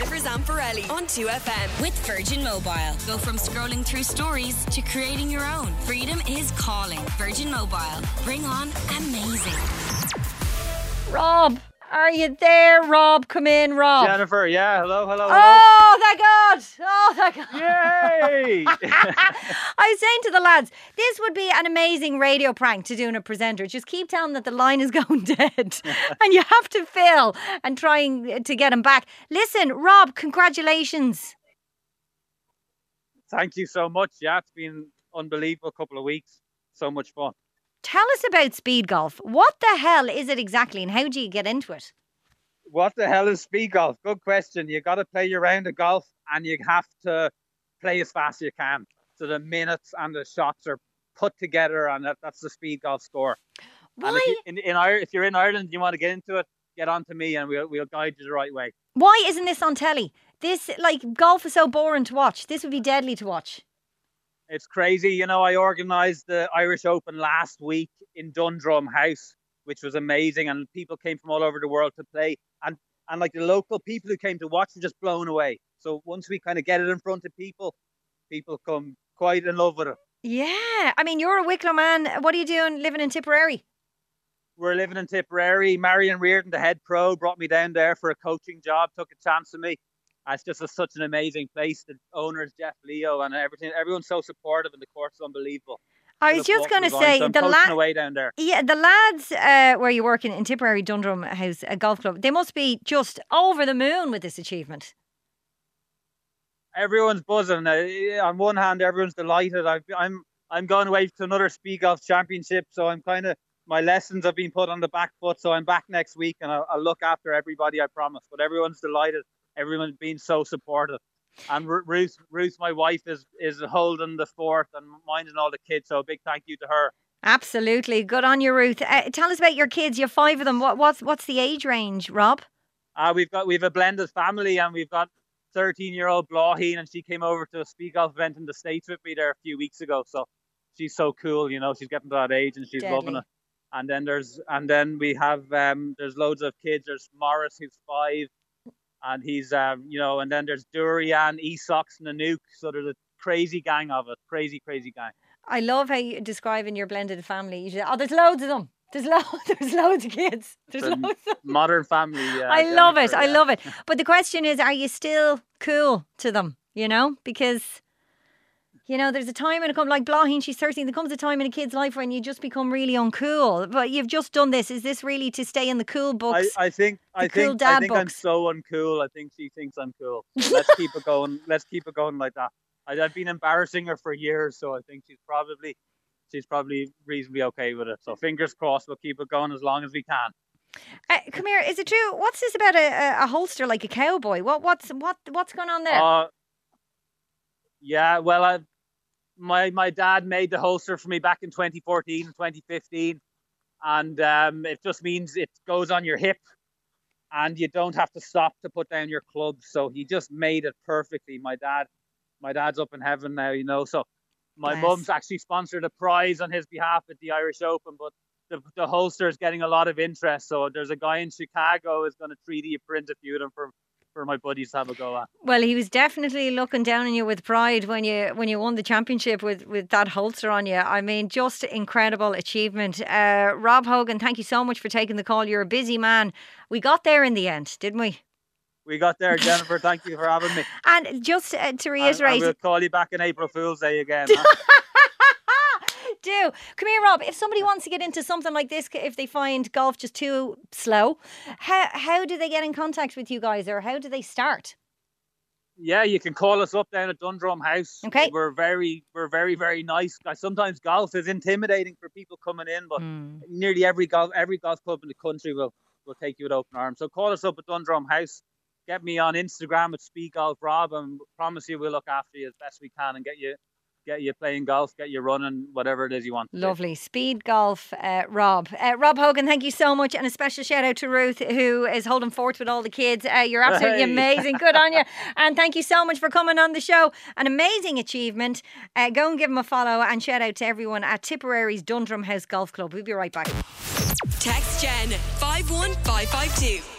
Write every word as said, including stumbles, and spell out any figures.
Jennifer Zamparelli on two F M. With Virgin Mobile. Go from scrolling through stories to creating your own. Freedom is calling. Virgin Mobile. Bring on amazing. Rob, are you there, Rob? Come in, Rob. Jennifer, yeah, hello, hello, hello. Oh, thank God. Oh, thank God. Yay! I was saying to the lads, this would be an amazing radio prank to do in a presenter. Just keep telling them that the line is going dead and you have to fill and trying to get him back. Listen, Rob, congratulations. Thank you so much. Yeah, it's been an unbelievable couple of weeks. So much fun. Tell us about speed golf. What the hell is it exactly and how do you get into it? What the hell is speed golf? Good question. You got to play your round of golf and you have to play as fast as you can. So the minutes and the shots are put together and that, that's the speed golf score. Why? And if, you, in, in, if you're in Ireland and you want to get into it, get on to me and we'll, we'll guide you the right way. Why isn't this on telly? This, like, golf is so boring to watch. This would be deadly to watch. It's crazy. You know, I organised the Irish Open last week in Dundrum House, which was amazing. And people came from all over the world to play. And, and like the local people who came to watch were just blown away. So once we kind of get it in front of people, people come quite in love with it. Yeah. I mean, you're a Wicklow man. What are you doing living in Tipperary? We're living in Tipperary. Marion Reardon, the head pro, brought me down there for a coaching job, took a chance on me. It's just a, such an amazing place. The owner is Jeff Leo and everything. Everyone's so supportive and the course is unbelievable. I was just going to say, so the lads away down there. Yeah, the lads uh, where you work in, in Tipperary Dundrum House uh, Golf Club, they must be just over the moon with this achievement. Everyone's buzzing. Uh, on one hand, everyone's delighted. I've, I'm I'm going away to another speed golf championship, so I'm kind of my lessons have been put on the back foot. So I'm back next week, and I'll, I'll look after everybody. I promise. But everyone's delighted. Everyone's been so supportive. And Ruth, Ruth, my wife, is is holding the fort and minding all the kids. So a big thank you to her. Absolutely, good on you, Ruth. Uh, tell us about your kids. You have five of them. What what's what's the age range, Rob? Uh, we've got we've a blended family, and we've got thirteen-year-old Blaheen, and she came over to a speed golf event in the States with me there a few weeks ago. So she's so cool, you know. She's getting to that age, and she's Deadly. loving it. And then there's and then we have um there's loads of kids. There's Morris, who's five. And he's, um, you know, and then there's Durian, Esox, Nanook. So there's a crazy gang of it. Crazy, crazy gang. I love how you're describing your blended family. You say, oh, there's loads of them. There's, lo- there's loads of kids. There's It's a loads of modern family. Yeah, I love it. Jennifer, I yeah. love it. But the question is, are you still cool to them? You know, because, you know, there's a time when it comes, like Blaheen, she's thirteen. There comes a time in a kid's life when you just become really uncool. But you've just done this. Is this really to stay in the cool books? I, I think I cool think dad I think I'm books. so uncool. I think she thinks I'm cool. So let's keep it going. Let's keep it going like that. I, I've been embarrassing her for years, so I think she's probably she's probably reasonably okay with it. So fingers crossed, we'll keep it going as long as we can. Uh, come here. Is it true? What's this about a, a, a holster like a cowboy? What what's what what's going on there? Uh, yeah, well, I, my my dad made the holster for me back in twenty fourteen and twenty fifteen, and um, it just means it goes on your hip, and you don't have to stop to put down your clubs. So he just made it perfectly. My dad, my dad's up in heaven now, you know. So my Yes. mum's actually sponsored a prize on his behalf at the Irish Open, but the the holster is getting a lot of interest. So there's a guy in Chicago who's going to three D print a few of them for. for my buddies to have a go at. Well, he was definitely looking down on you with pride when you when you won the championship with, with that holster on you. I mean, just incredible achievement. Uh, Rob Hogan, thank you so much for taking the call. You're a busy man. We got there in the end, didn't we? We got there, Jennifer. Thank you for having me. And just uh, to I, reiterate... I will call you back on April Fool's Day again. Huh? Do. Come here, Rob. If somebody wants to get into something like this, if they find golf just too slow, how how do they get in contact with you guys, or how do they start? Yeah, you can call us up down at Dundrum House. Okay. We're very, we're very, very nice. Sometimes golf is intimidating for people coming in, but Mm. nearly every golf, every golf club in the country will will take you with open arms. So call us up at Dundrum House. Get me on Instagram at Speed Golf Rob, and promise you we'll look after you as best we can and get you. Get you playing golf, get you running, whatever it is you want to do. Lovely. Speed Golf, uh, Rob. Uh, Rob Hogan, thank you so much. And a special shout out to Ruth, who is holding forth with all the kids. Uh, you're absolutely Hey. amazing. Good on you. And thank you so much for coming on the show. An amazing achievement. Uh, go and give them a follow, and shout out to everyone at Tipperary's Dundrum House Golf Club. We'll be right back. Text Jen five one five five two.